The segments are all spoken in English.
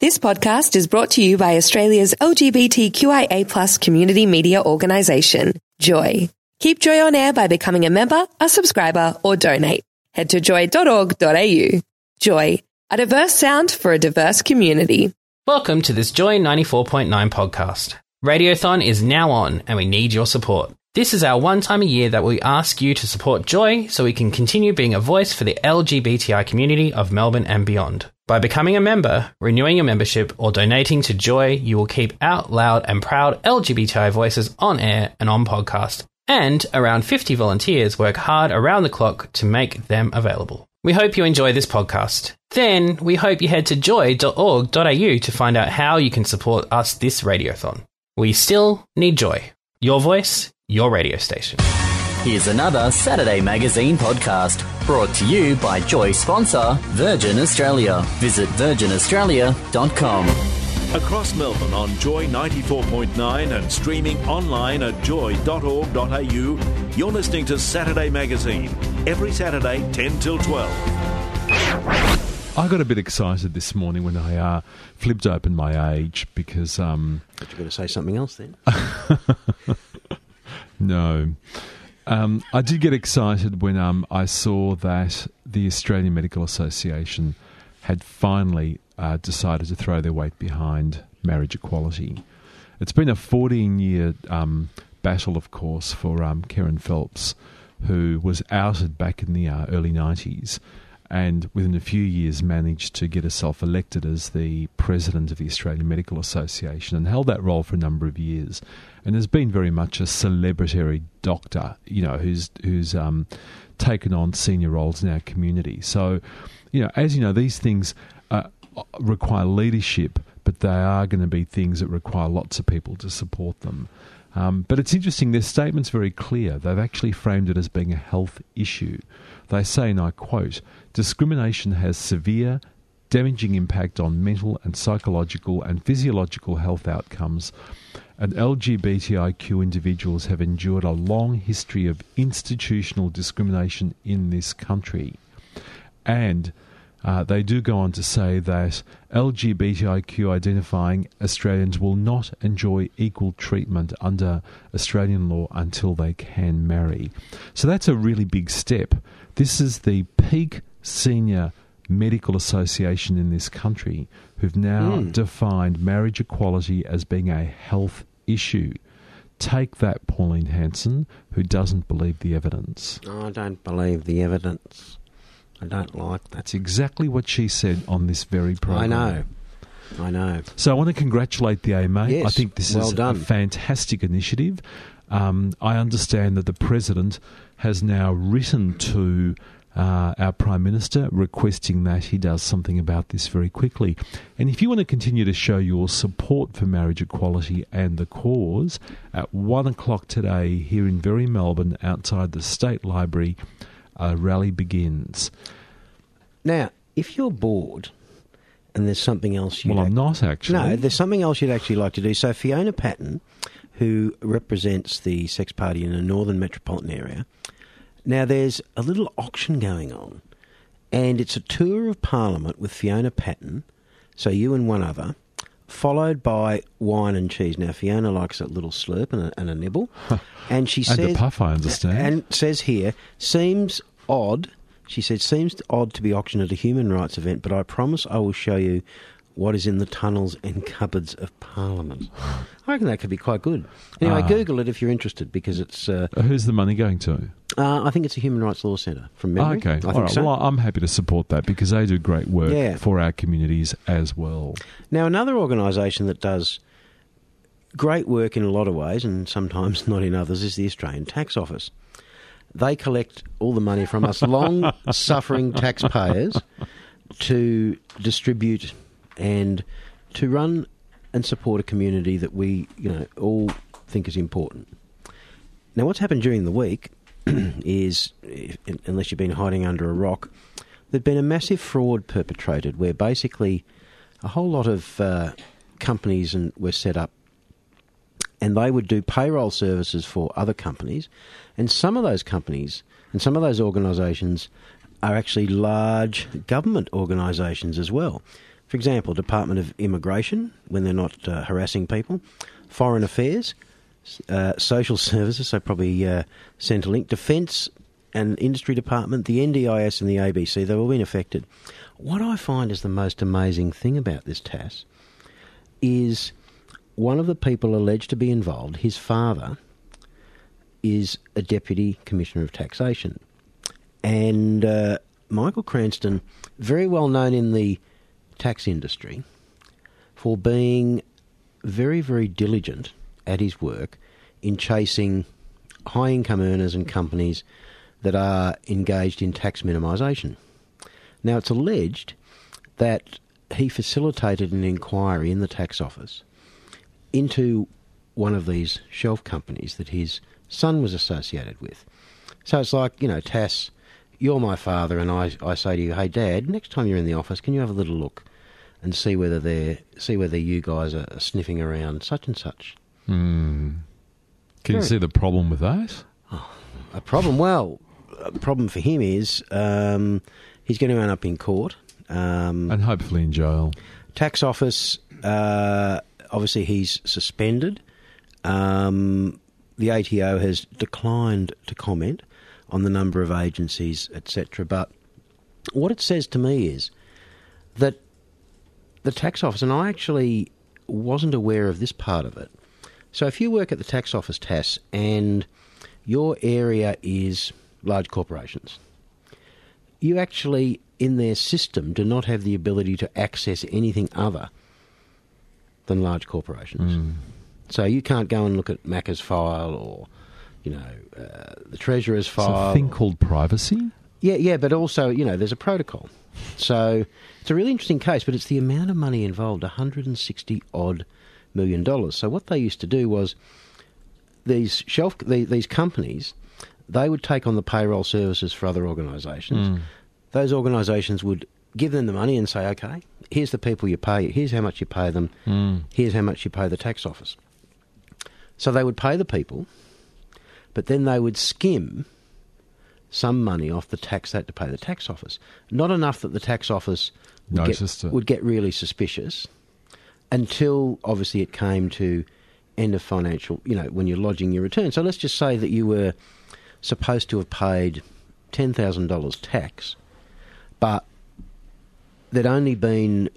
This podcast is brought to you by Australia's LGBTQIA+ community media organisation, Joy. Keep Joy on air by becoming a member, a subscriber, or donate. Head to joy.org.au. Joy, a diverse sound for a diverse community. Welcome to this Joy 94.9 podcast. Radiothon is now on and we need your support. This is our one time a year that we ask you to support Joy so we can continue being a voice for the LGBTI community of Melbourne and beyond. By becoming a member, renewing your membership, or donating to Joy, you will keep out loud and proud LGBTI voices on air and on podcast. And around 50 volunteers work hard around the clock to make them available. We hope you enjoy this podcast. Then we hope you head to joy.org.au to find out how you can support us this radiothon. We still need Joy. Your voice, your radio station. Here's another Saturday Magazine podcast brought to you by Joy sponsor Virgin Australia. Visit virginaustralia.com. Across Melbourne on Joy 94.9 and streaming online at joy.org.au, you're listening to Saturday Magazine, every Saturday 10 till 12. I got a bit excited this morning when I flipped open my age because... But you're going to say something else then? No. I did get excited when I saw that the Australian Medical Association had finally decided to throw their weight behind marriage equality. It's been a 14-year battle, of course, for Kerryn Phelps, who was outed back in the early 90s and within a few years managed to get herself elected as the president of the Australian Medical Association and held that role for a number of years, and has been very much a celebratory doctor, you know, who's taken on senior roles in our community. So, you know, as you know, these things require leadership, but they are going to be things that require lots of people to support them. But it's interesting, their statement's very clear. They've actually framed it as being a health issue. They say, and I quote, "Discrimination has severe, damaging impact on mental and psychological and physiological health outcomes, and LGBTIQ individuals have endured a long history of institutional discrimination in this country." And they do go on to say that LGBTIQ identifying Australians will not enjoy equal treatment under Australian law until they can marry. So that's a really big step. This is the peak senior medical association in this country who've now defined marriage equality as being a health issue. Take that, Pauline Hanson, who doesn't believe the evidence. I don't believe the evidence. I don't like that. That's exactly what she said on this very program. I know. So I want to congratulate the AMA. Yes, I think this well is done. a fantastic initiative. I understand that the President has now written to our Prime Minister requesting that he does something about this very quickly. And if you want to continue to show your support for marriage equality and the cause, at 1 o'clock today here in very Melbourne outside the State Library, a rally begins. Now, if you're bored and there's something else Well, I'm not actually. No, there's something else you'd actually like to do. So Fiona Patton, who represents the Sex Party in the Northern Metropolitan area, now there's a little auction going on, and it's a tour of Parliament with Fiona Patton, so you and one other, followed by wine and cheese. Now, Fiona likes a little slurp and a nibble. And she says... And a puff, I understand. And says here, seems odd. She said, seems odd to be auctioned at a human rights event, but I promise I will show you what is in the tunnels and cupboards of Parliament. I reckon that could be quite good. Anyway, Google it if you're interested, because it's... who's the money going to? I think it's a Human Rights Law Centre, from memory. Okay, I think all right. so. Well, I'm happy to support that because they do great work Yeah. for our communities as well. Now, another organisation that does great work in a lot of ways, and sometimes not in others, is the Australian Tax Office. They collect all the money from us long-suffering taxpayers to distribute and to run and support a community that we, all think is important. Now, what's happened during the week is, unless you've been hiding under a rock, there'd been a massive fraud perpetrated where basically a whole lot of companies were set up, and they would do payroll services for other companies, and some of those companies and some of those organisations are actually large government organisations as well. For For example, Department of Immigration, when they're not harassing people, Foreign Affairs, Social Services, so probably Centrelink, Defence and Industry Department, the NDIS and the ABC, they've all been affected. What I find is the most amazing thing about this TAS is one of the people alleged to be involved, his father, is a Deputy Commissioner of Taxation. And Michael Cranston, very well known in the tax industry for being very, very diligent at his work in chasing high-income earners and companies that are engaged in tax minimisation. Now, it's alleged that he facilitated an inquiry in the tax office into one of these shelf companies that his son was associated with. So it's like, TAS, you're my father, and I say to you, hey, Dad, next time you're in the office, can you have a little look and see whether you guys are sniffing around such and such? Can you see the problem with that? A problem? Well, a problem for him is he's going to end up in court. And hopefully in jail. Tax office, obviously he's suspended. The ATO has declined to comment on the number of agencies, etc. But what it says to me is that the tax office, and I actually wasn't aware of this part of it. So if you work at the tax office, TAS, and your area is large corporations, you actually, in their system, do not have the ability to access anything other than large corporations. So you can't go and look at Macca's file or, the Treasurer's file. It's a thing called privacy? Yeah, but also, there's a protocol. So it's a really interesting case, but it's the amount of money involved, $160-odd million. So what they used to do was these companies, they would take on the payroll services for other organisations. Those organisations would give them the money and say, okay, here's the people you pay, here's how much you pay them, here's how much you pay the tax office. So they would pay the people, but then they would skim some money off the tax they had to pay the tax office. Not enough that the tax office would get really suspicious until, obviously, it came to end of financial, when you're lodging your return. So let's just say that you were supposed to have paid $10,000 tax, but there'd only been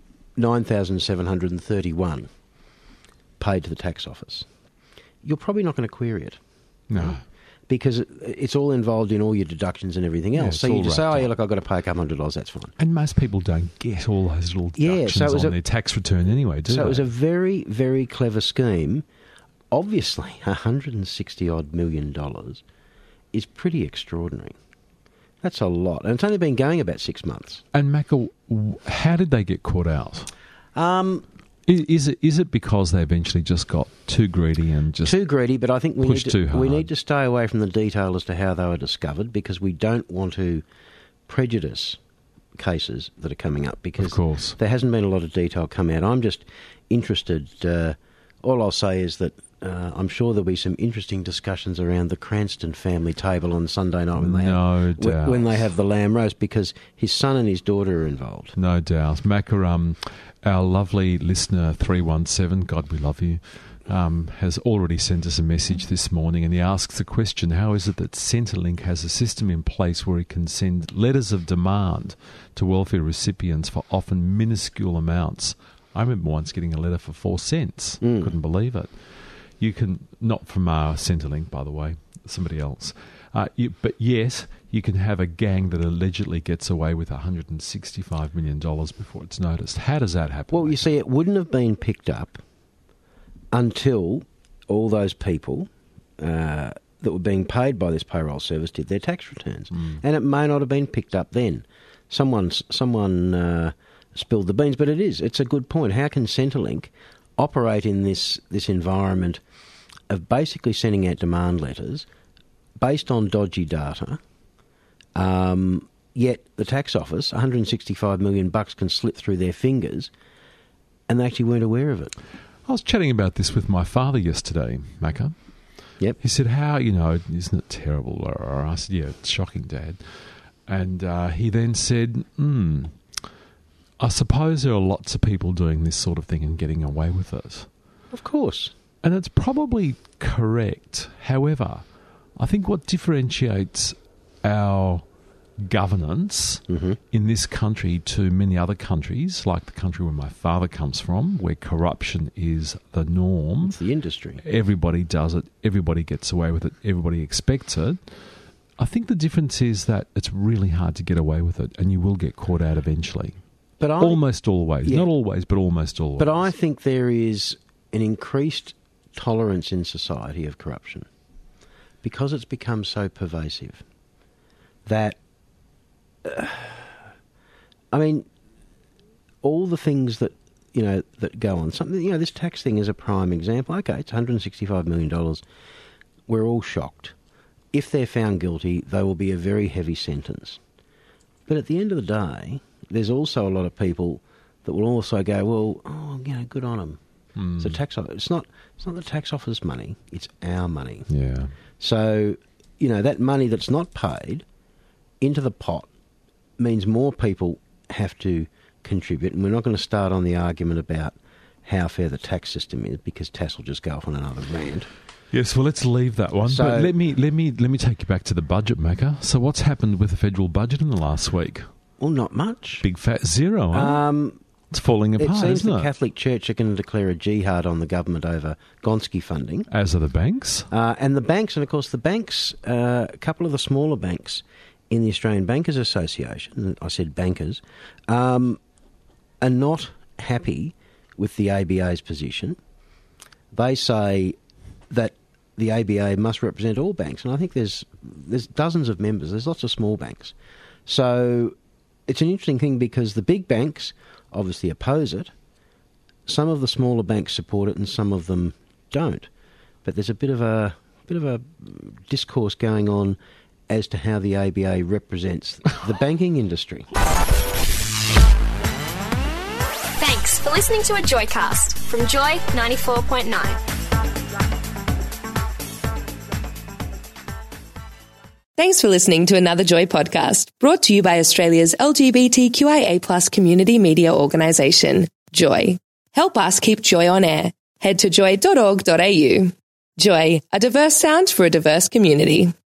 $9,731 paid to the tax office. You're probably not going to query it. No. Because it's all involved in all your deductions and everything else. Yeah, so you just say, I've got to pay a couple $100, that's fine. And most people don't get all those little deductions on their tax return anyway, do they? So it was a very, very clever scheme. Obviously, $160-odd million is pretty extraordinary. That's a lot. And it's only been going about 6 months. And Macca, how did they get caught out? Is it because they eventually just got too greedy and just too greedy? But I think we need to stay away from the detail as to how they were discovered, because we don't want to prejudice cases that are coming up, because of course there hasn't been a lot of detail come out. I'm just interested. All I'll say is that I'm sure there'll be some interesting discussions around the Cranston family table on Sunday night when they have the lamb roast, because his son and his daughter are involved. No doubt. Macca, our lovely listener 317, God we love you, has already sent us a message this morning, and he asks the question, how is it that Centrelink has a system in place where it can send letters of demand to welfare recipients for often minuscule amounts? I remember once getting a letter for 4 cents. Couldn't believe it. You can, not from our Centrelink, by the way, somebody else. But yes, you can have a gang that allegedly gets away with $165 million before it's noticed. How does that happen? Well, you see, it wouldn't have been picked up until all those people that were being paid by this payroll service did their tax returns. And it may not have been picked up then. Someone spilled the beans, but it's a good point. How can Centrelink operate in this environment of basically sending out demand letters based on dodgy data, yet the tax office, $165 million can slip through their fingers, and they actually weren't aware of it? I was chatting about this with my father yesterday, Macca. Yep. He said, isn't it terrible? I said, yeah, it's shocking, Dad. And he then said, I suppose there are lots of people doing this sort of thing and getting away with it. Of course. And it's probably correct. However, I think what differentiates our governance in this country to many other countries, like the country where my father comes from, where corruption is the norm. It's the industry. Everybody does it. Everybody gets away with it. Everybody expects it. I think the difference is that it's really hard to get away with it, and you will get caught out eventually. But almost always. Yeah. Not always, but almost always. But I think there is an increased tolerance in society of corruption because it's become so pervasive that, I mean, all the things that, that go on. Something, this tax thing is a prime example. Okay, it's $165 million. We're all shocked. If they're found guilty, they will be a very heavy sentence. But at the end of the day, there's also a lot of people that will also go, well, good on them. It's a tax office. It's not the tax office money. It's our money. Yeah. So, that money that's not paid into the pot means more people have to contribute. And we're not going to start on the argument about how fair the tax system is, because Tass will just go off on another rant. Yes, well, let's leave that one. So, but let me take you back to the budget maker. So what's happened with the federal budget in the last week? Well, not much. Big fat zero, huh? It's falling apart, It seems isn't the it? Catholic Church are going to declare a jihad on the government over Gonski funding. As are the banks. And the banks, and of course the banks, a couple of the smaller banks in the Australian Bankers Association, I said bankers, are not happy with the ABA's position. They say that the ABA must represent all banks, and I think there's dozens of members. There's lots of small banks. So it's an interesting thing because the big banks obviously oppose it. Some of the smaller banks support it and some of them don't. But there's a bit of a discourse going on as to how the ABA represents the banking industry. Thanks for listening to a Joycast from Joy 94.9. Thanks for listening to another Joy podcast, brought to you by Australia's LGBTQIA+ community media organisation, Joy. Help us keep Joy on air. Head to joy.org.au. Joy, a diverse sound for a diverse community.